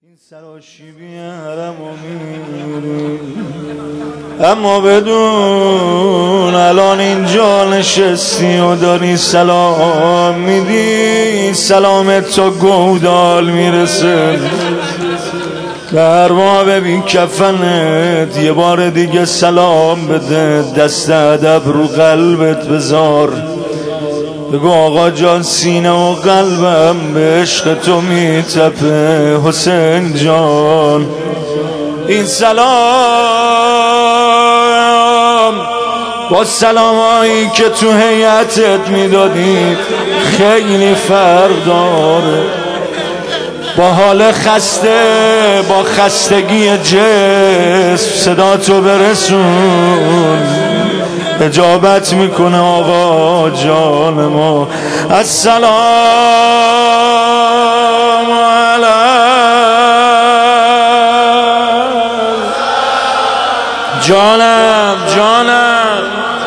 این سراشیبی حرم و میری، اما بدون الان اینجا نشستی و داری سلام میدی، سلامت تا گودال میرسه. در ما ببین کفنت، یه بار دیگه سلام بده، دست ادب رو قلبت بذار، بگو آقا جان سینه و قلبم به عشق تو میتپه. حسین جان این سلام با سلامایی که تو هیئتت میدادی خیلی فرق داره. با حال خسته، با خستگی جسم صدا تو برسون، اجابت میکنه آقا جان ما. السلام علیکم. جانم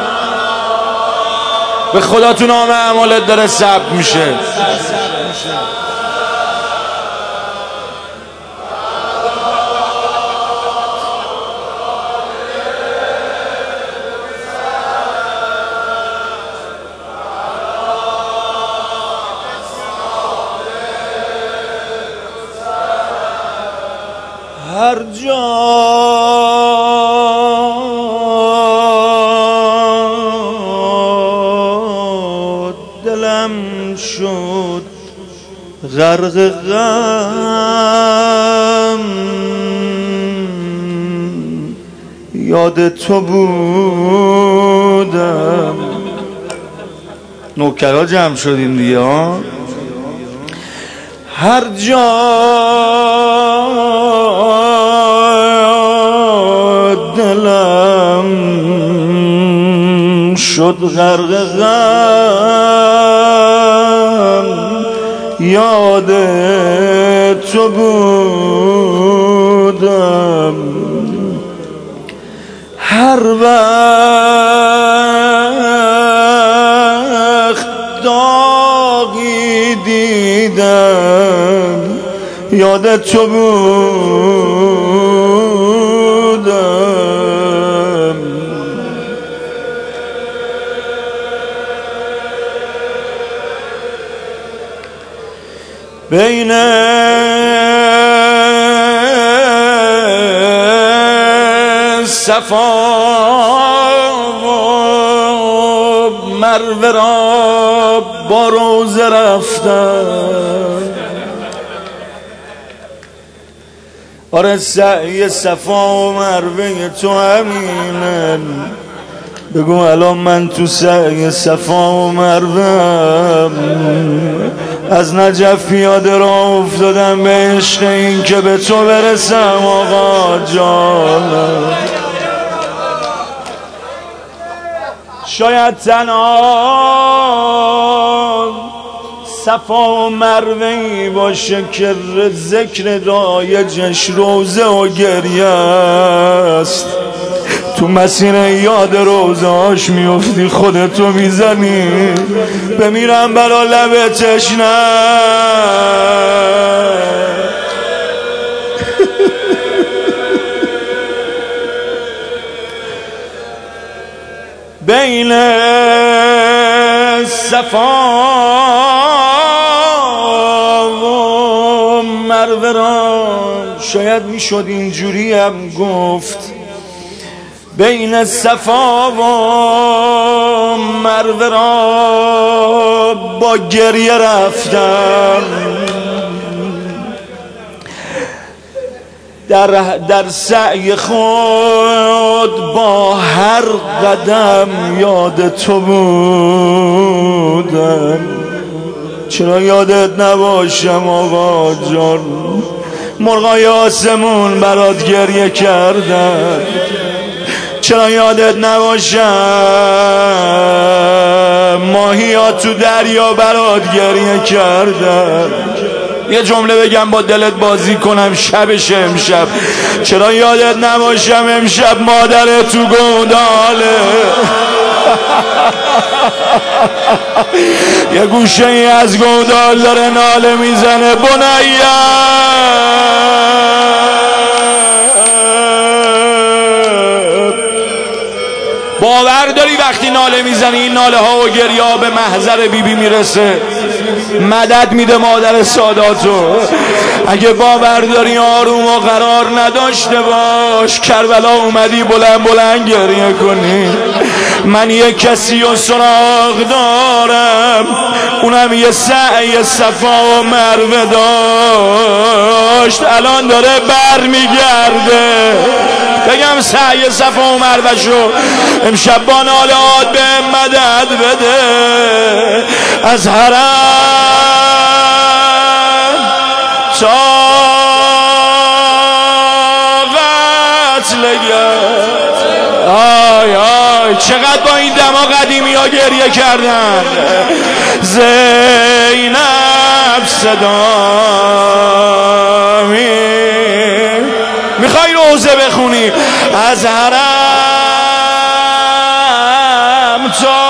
به خدا تو نام اعمالت داره ثبت میشه. هر جا دلم شد غرق غم، یاد تو بودم. نوکرها جمع شدیم دیگه ها. هر جا دلم شد غرق غم، یاد تو بودم. هر وقت داغی دیدم یاد تو بودم. بین صفا و مروه را با روزه رفتم. آره سعی صفا و مروه تو همینه. بگو الان من تو سعی صفا و مروه از نجف پیاده را افتادم به عشق این که به تو برسم آقا جان. شاید تنها صفا و مروه‌ای باشه که ذکر رایجش روزه و گریه است. تو مسیر یاد روزه هاش میفتی، خودتو میزنی بمیرم برا لب تشنه. بین صفا و مروه را شاید میشد اینجوری هم گفت، بین صفا و مروه را با گریه رفتم. در سعی خود با هر قدم یاد تو بودم. چرا یادت نباشم آقا جان؟ مرغای آسمون برات گریه کردن. چرا یادت نباشم؟ ماهیا تو دریا برات گریه کردن. یه جمله بگم با دلت بازی کنم شبش امشب. چرا یادت نباشم امشب مادرت تو گوداله. یه گوشه ای از گودال داره ناله میزنه بنیه باور داری وقتی ناله میزنی این ناله ها و گریه ها به محضر بیبی میرسه، مدد میده مادر ساداتو؟ اگه باور داری آروم و قرار نداشته باش، کربلا اومدی بلند بلند گریه کنی. من یه کسی و سراغ دارم، اونم یه سعی صفا و مروه داشت، الان داره بر میگرده. بگم سعی صفا و مروه شو، امشب با نالهات به مدد بده. از حرم تا قتل آی آی چقدر با این دما قدیمی ها گریه کردن. زینب صدامی میخوای روزه بخونی؟ از حرم تا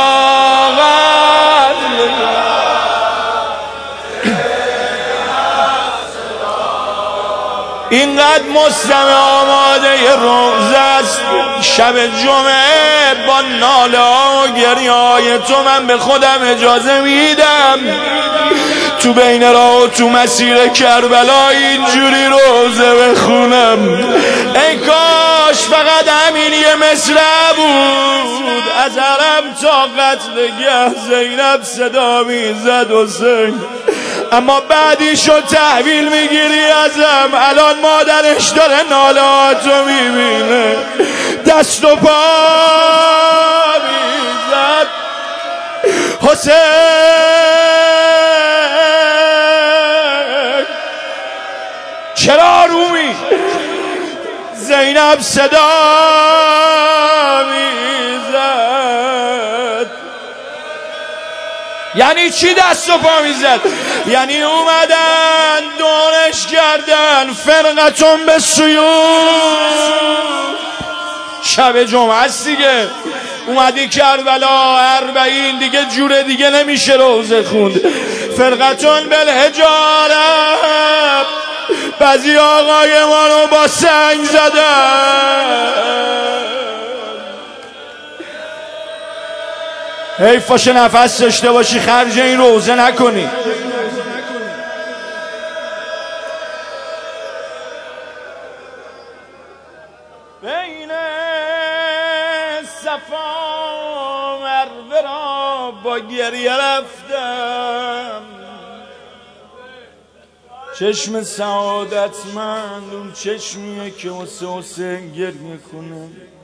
اینقدر مستمع آماده روزه است. شب جمعه با ناله ها و گریه های تو من به خودم اجازه میدم تو بین راه و تو مسیر کربلا اینجوری روزه بخونم. ای کاش فقط همین یه مصرع بود. از حرم تا قتل گه زینب صدا میزد حسین، اما بعدیشو تحویل میگیری ازم. الان مادرش داره نالهاتو میبینه، دست و پا میزد. حسین چرا آرومی؟ زینب صدا میزد. یعنی چی دست و پا میزد؟ یعنی اومدن دورش کردن فرقتون به سیوف. شب جمعه است دیگه، اومدی کربلا 40 دیگه جور دیگه نمیشه روزه خوند. فرقتون بالحجاره، بعضی آقای ما رو با سنگ زدن. حیفاش نفس داشته باشی خرج این روزه نکنی. بین صفا و مروه را با گریه رفتم، چشم سعادتمند اون چشمیه که واسه حسین گریه کنه.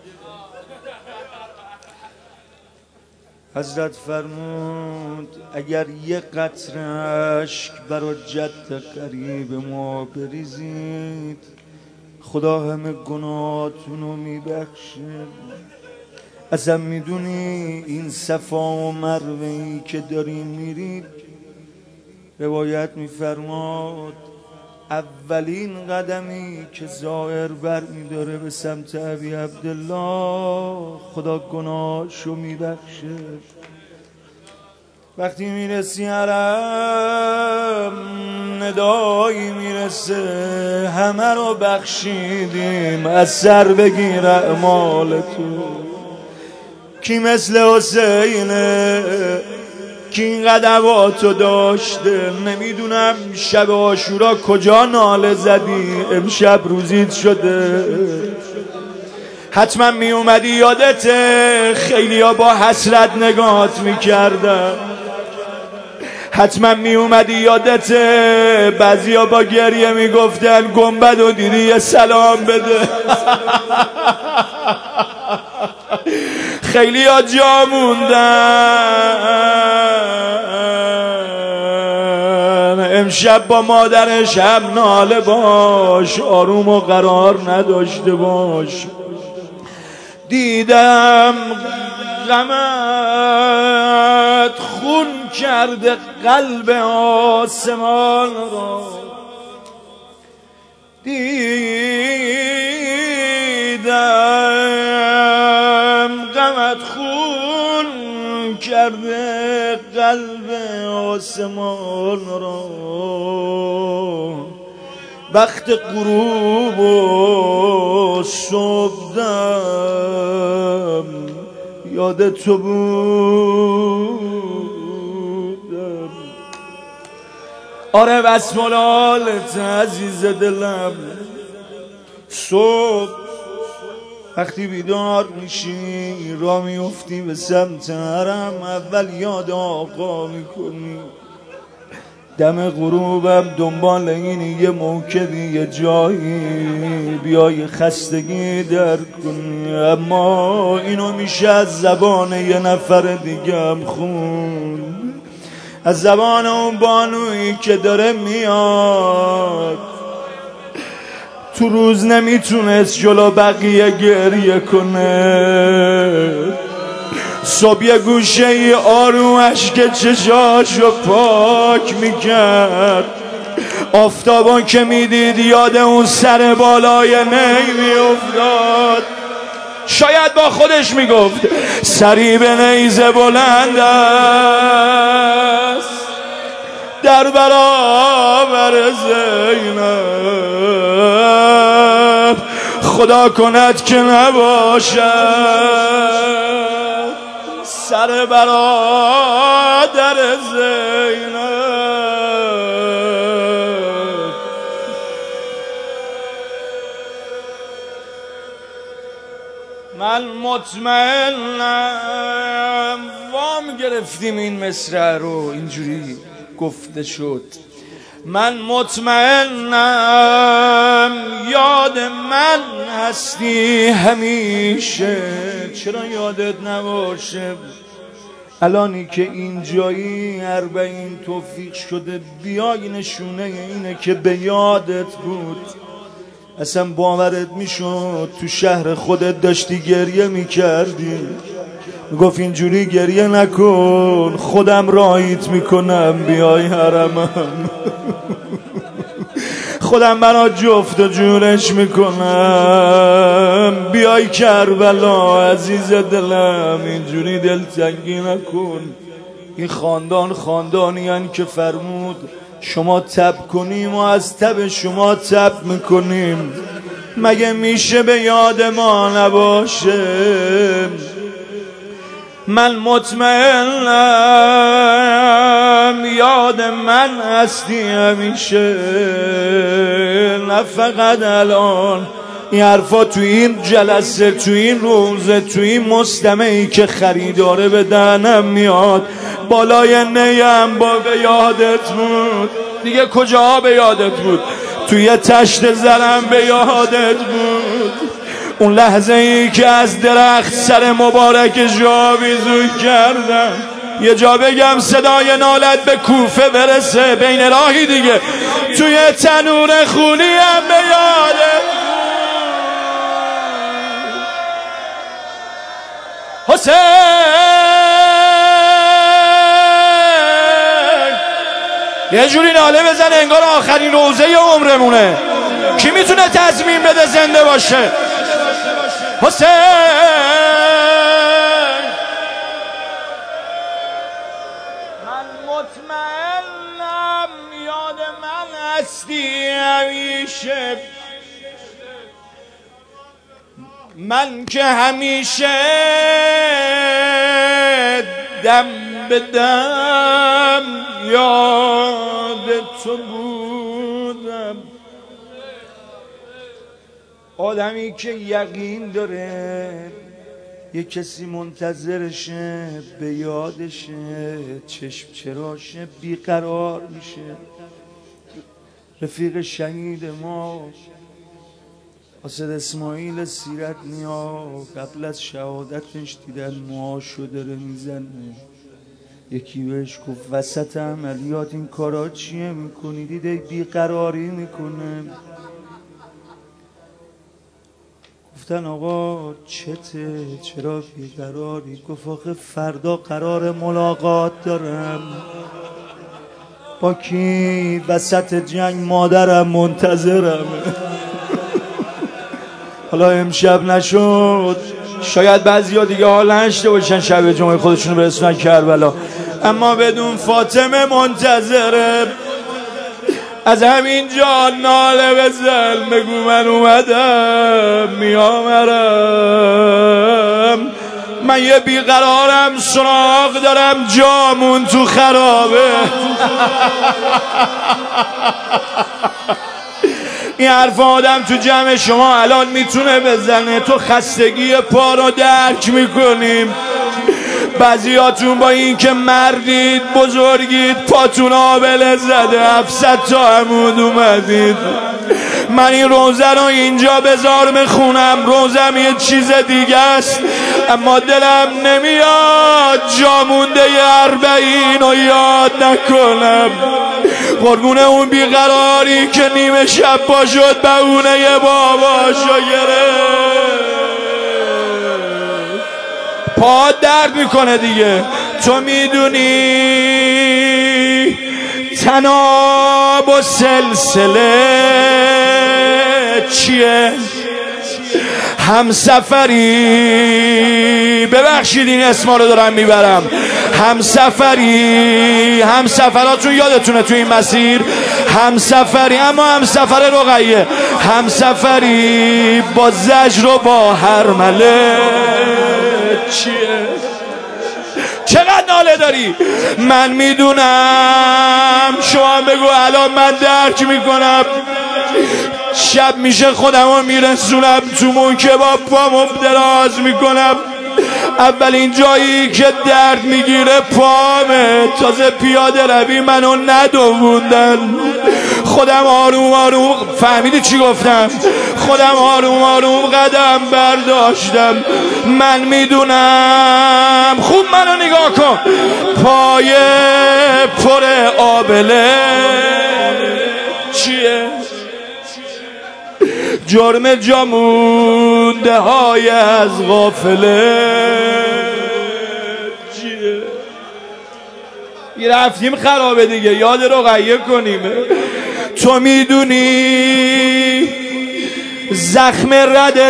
حضرت فرمود اگر یه قطره اشک برا جد قریب ما بریزید خدا همه گناهاتونو میبخشه. ازم میدونی این صفا و مروه‌ای که داریم میرید، روایت میفرماد اولین قدمی که زائر بر میداره به سمت ابی عبدالله خدا گناهشو میبخشه. وقتی میرسی حرم ندایی میرسه همه رو بخشیدیم، از سر بگیر اعمال تو. کی مثل حسینه کی این قدماتو داشته؟ نمیدونم شب عاشورا کجا ناله زدی، امشب روزیت شده. حتما می اومدی یادته خیلی ها با حسرت نگاهت میکردن. حتما می اومدی یادته بعضی ها با گریه میگفتن گنبد و دیدی یه سلام بده. خیلی ها جا موندن. امشب با مادرش هم ناله باش، آروم و قرار نداشته باش. دیدم غمت خون کرده قلب آسمان را، دیدم غمت خون کرده قلب آسمان را. وقت غروب و صبحدم یاد تو بودم. آره بسمالالت عزیز دلم. صبح وقتی بیدار میشی را میفتی به سمت حرم، اول یاد آقا میکنی. دم غروبم دنبال اینی یه موکبی یه جایی بیای خستگی در کنی، اما اینو میشه از زبان یه نفر دیگم خون، از زبان اون بانویی که داره میاد تو روز نمیتونست جلو بقیه گریه کنه، صبح یه گوشه ای آروم اشک چشاشو پاک میکرد، آفتابا که میدید یاد اون سر بالای نی میافتاد. شاید با خودش میگفت سری به نیزه بلند است در برابر زینب، خدا کند که نباشد سر برادر زینب. من مطمئنم وام گرفتیم این مصرع رو اینجوری گفته شد. من مطمئنم یاد من هستی همیشه، چرا یادت نباشه؟ الانی که اینجایی 40 توفیق شده بیای نشونه اینه که به یادت بود. اصلا باورت میشد تو شهر خودت داشتی گریه میکردی، گفت اینجوری گریه نکن خودم راهیت میکنم بیای حرمم خودم برات جفت و جورش میکنم بیای کربلا عزیز دلم، اینجوری دلتنگی نکن. این خاندانی هن که فرمود شما تب کنیم و از تب شما تب میکنیم، مگه میشه به یاد ما نباشه؟ من مطمئنم یاد من هستی همیشه، نه فقط الان. این حرفا تو این جلسه، تو این روزه، تو این مستمعی که خریداره به دهنم میاد، بالای نیم با به یادت بود دیگه، کجا به یادت بود؟ توی تشت زرم به یادت بود، اون لحظه ای که از درخت سر مبارک جاویزون کردم. یه جا بگم صدای نالت به کوفه برسه، بین راهی دیگه توی تنور خونی هم به یادت حسین. یه جوری ناله بزن انگار آخرین روزه عمرمونه. کی میتونه تضمین بده زنده باشه؟ حسین. من مطمئنم یاد من هستی همیشه، من که همیشه دم به دم یاد تو بودم. آدمی که یقین داره یه کسی منتظرشه به یادشه، چشم چراشه بیقرار میشه. رفیق شهید ما حسین اسماعیل سیرت نیا قبل از شهادتش دیدن موهاشو داره میزنه. یکی بهش گفت وسط عملیات این کارا چیه میکنی؟ دیده بیقراری میکنه. گفتن آقا چته چرا بیقراری؟ گفت آخه فردا قرار ملاقات دارم. با کی؟ وسط جنگ مادرم منتظرم. حالا امشب نشد، شاید بعضیا دیگه حال نشته باشن شب جمعه خودشونو برسونن کربلا، اما بدون فاطمه منتظره. از همین جا ناله بزن بگو من اومدم میامرم، من یه بیقرارم، سراغ دارم، جامون تو خرابه. این حرف آدم تو جمع شما الان میتونه بزنه. تو خستگی پا رو درک میکنیم. بعضیاتون با این که مردید، بزرگید، پاتون آبله زده، 700 تا عمود اومدید. من این روزه رو اینجا بذار بخونم، روزم یه چیز دیگه است، اما دلم نمیاد جامونده 40 رو یاد نکنم. قربون اون بیقراری که نیمه شب پا شد بهونه ی باباشو گرفت. پا درد میکنه دیگه. تو میدونی تناب و سلسله چیه؟ همسفری، ببخشید این اسما رو دارم میبرم، همسفری، همسفراتون یادتونه تو این مسیر، همسفری، اما همسفر رقیه، همسفری با زجر و با هرمله چیه؟ چقدر ناله داری؟ من میدونم، شما بگو الان من درک میکنم. شب میشه خودم رو میرسونم تو موکه، با پامو دراز میکنم. اولین جایی که درد میگیره پامه. تازه پیاده روی منو ندووندن. خودم آروم آروم، فهمیدی چی گفتم؟ خودم آروم آروم قدم برداشتم. من میدونم، خوب منو نگاه کن، پای پر آبله چیه؟ جرم جامونده های از غافله چیه؟ یه رفتیم خرابه دیگه، یاد رقیه کنیم. تو میدونی زخم رد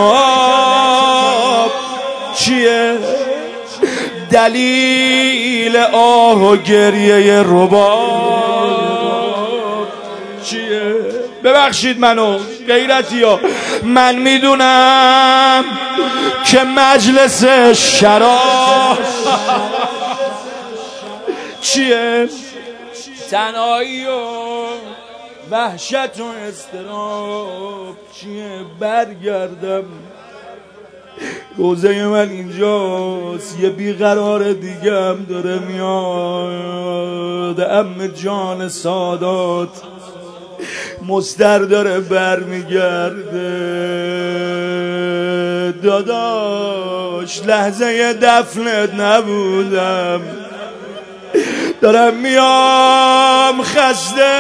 تناب چیه؟ دلیل آه و گریه رباب چیه؟ ببخشید منو غیرتی ها، من میدونم که مجلس شراب چیه؟ تنهایی و وحشت و اضطراب چیه؟ برگردم، روزه من اینجاست، یه بیقرار دیگه هم داره میاد. عم جان سادات مستر داره برمیگرده. داداش لحظه دفنت نبودم، دارم میام خسته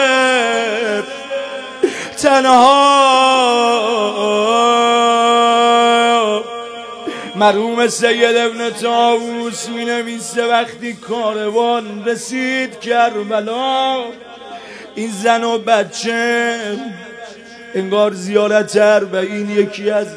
تنها. مرحوم سید ابن طاووس می نویسه وقتی کاروان رسید کربلا، این زن و بچه انگار زیارت 40 یکی از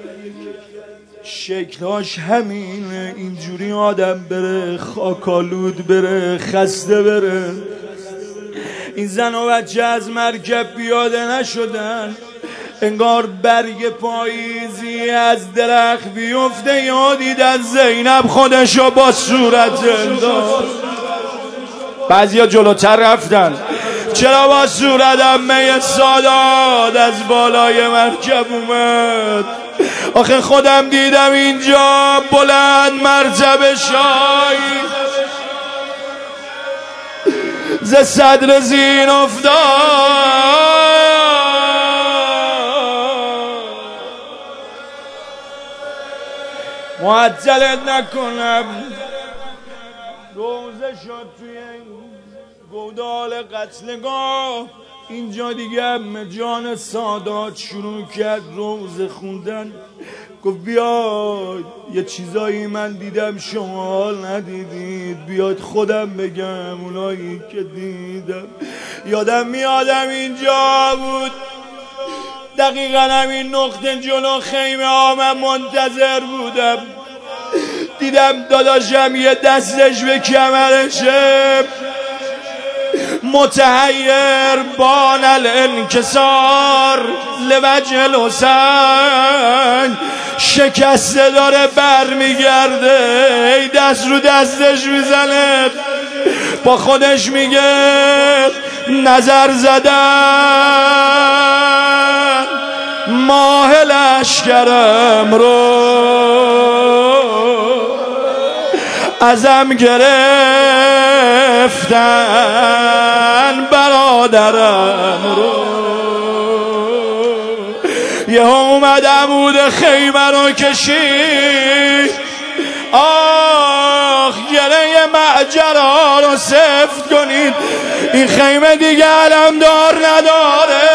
شکلهاش همینه. اینجوری آدم بره خاکالود بره خسته بره. این زن و بچه از مرکب پیاده نشدن، انگار برگ پاییزی از درخت بیفته. یادید از زینب خودشو با صورت انداز. بعضیا جلوتر رفتن، چرا با صورت عمه سادات از بالای مرکب اومد؟ آخه خودم دیدم اینجا بلند مرتبه شایی ز صدر زین افتاد. معطلت نکنم، روزه شد توی گودال قتلگاه. اینجا دیگه عمه جان سادات شروع کرد روزه خوندن. گفت بیاید یه چیزایی من دیدم شما ندیدید، بیاید خودم بگم اونایی که دیدم. یادم میادم اینجا بود، دقیقا همین نقطه جلو خیمه ها من منتظر بودم. دیدم داداشم یه دستش به کمرشه، متحیر بان الانکسار لوجه الحسین. شکسته داره بر میگرده، ای دست رو دستش میزنه، با خودش میگه نظر زدن ماه لشکرم رو، ازم گرفتن برادرم رو. یه اومد عمود خیمه رو کشید، آخ گره معجرها رو سفت کنید، این خیمه دیگه علمدار نداره.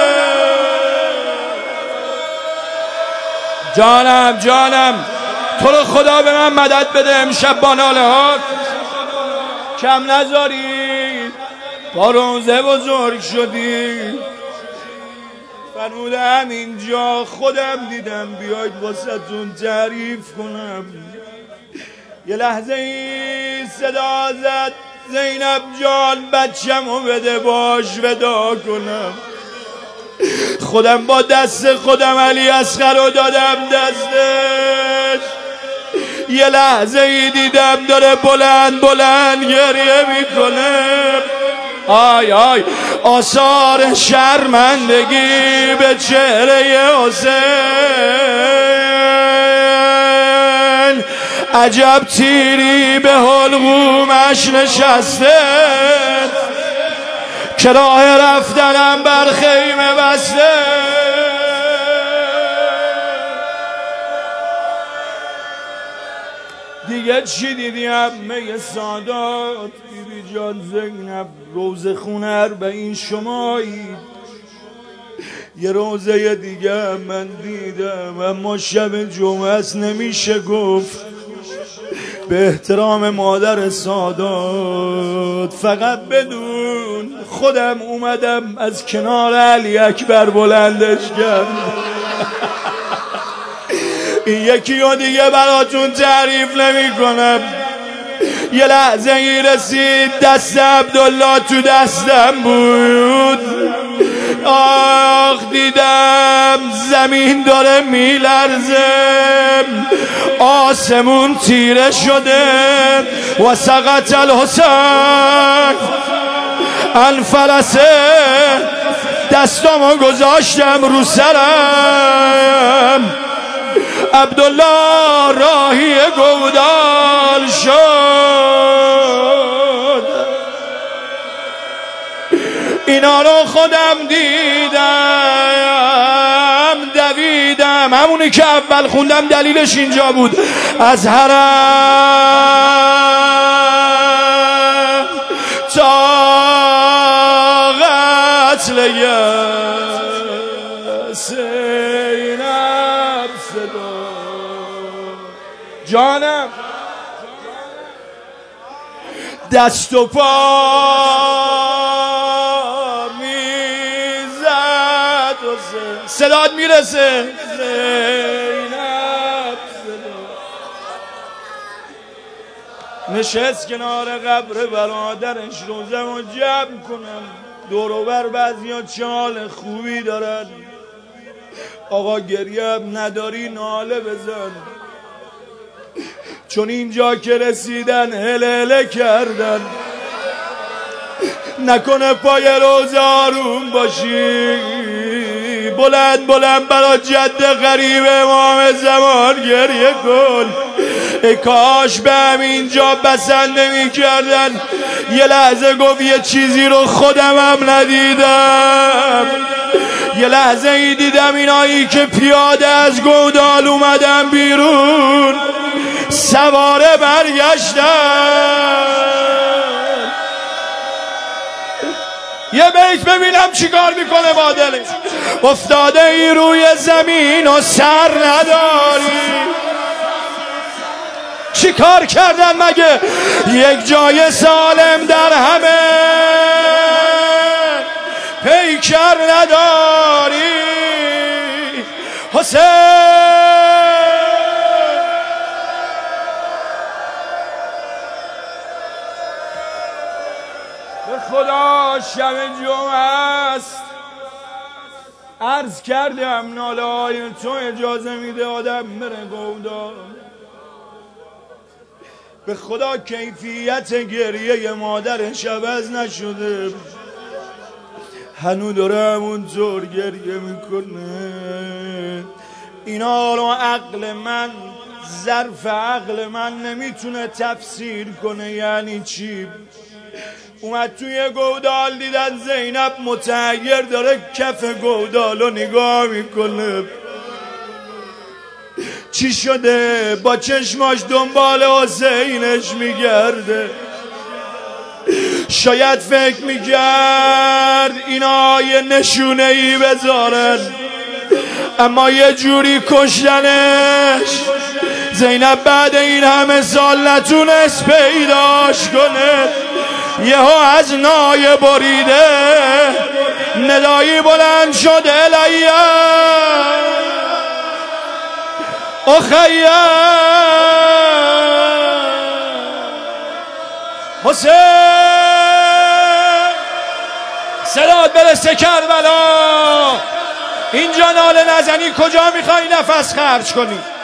جانم تو رو خدا به من مدد بده، امشب با ناله ها کم نذاری، با روزه بزرگ شدی. فرمودم اینجا خودم دیدم، بیاید واسهتون تعریف کنم. یه لحظه ای صدا زد زینب جان بچه‌مو بده باش ودا کنم. خودم با دست خودم علی اصغر رو دادم دستش. یه لحظه ای دیدم داره بلند بلند گریه میکنه. آی آی آثار شرمندگی به چهره حسین، عجب تیری به حلقومش نشسته که راه رفتنم بر خیمه بسته. دیگه چی دیدیم؟ می سادات بیبی جان زینب روزه خونه به این شمایی. یه روزه دیگه من دیدم، اما شب جمعه است نمیشه گفت. به احترام مادر سادات فقط بدون خودم اومدم از کنار علی اکبر بلندش کردم. این یکی و دیگه براتون تعریف نمی کنم. یه لحظه ای رسید دست عبدالله تو دستم بود. آخ دیدم زمین داره میلرزه، آسمون تیره شده. و سقط الحسین الفرسه، دستامو گذاشتم رو سرم. عبدالله راهی گودال شد. اینا رو خودم دیدم، دویدم، همونی که اول خوندم دلیلش اینجا بود. از حرم تا قتل زینب صدا جانم دست و پا میزد و صدات میرسه زینب صدا. نشست کنار قبر برادرش روزمو جمع کنم. دور و بر بعضیا چال خوبی دارن. آقا گریه هم نداری ناله بزن، چون اینجا که رسیدن هله کردن. نکنه پای روز آروم باشی، بلند بلند برا جد غریب امام زمان گریه کن. ای کاش به همینجا بسنده می کردن. یه لحظه گفت یه چیزی رو خودم هم ندیدم. یه لحظه ای دیدم اینایی که پیاده از گودال اومدن بیرون سواره برگشتن. یه بیت ببینم چیکار میکنه با دلش. افتاده ای روی زمین و سر نداری. چی کار کردن مگه؟ یک جای سالم در همه پیکر نداری. حسین به خدا شب جمعه است، عرض کردم ناله های تو اجازه میده آدم بره گودال. به خدا کیفیت گریه مادرش عوض نشده، هنو داره همونطور گریه میکنه. اینا رو عقل من، ظرف عقل من نمیتونه تفسیر کنه. یعنی چی؟ اومد توی گودال، دیدن زینب متحیر داره کف گودال رو نگاه میکنه. چی شده؟ با چشماش دنبال حسینش میگرده. شاید فکر میکرد اینا یه نشونه ای بذارن، اما یه جوری کشتنش زینب بعد این همه سال نتونست پیداش کنه. یهو از نای بریده ندایی بلند شد الیه اخیه حسین، صدات برسه کربلا. اینجا ناله نزنی کجا میخوای نفس خرج کنی؟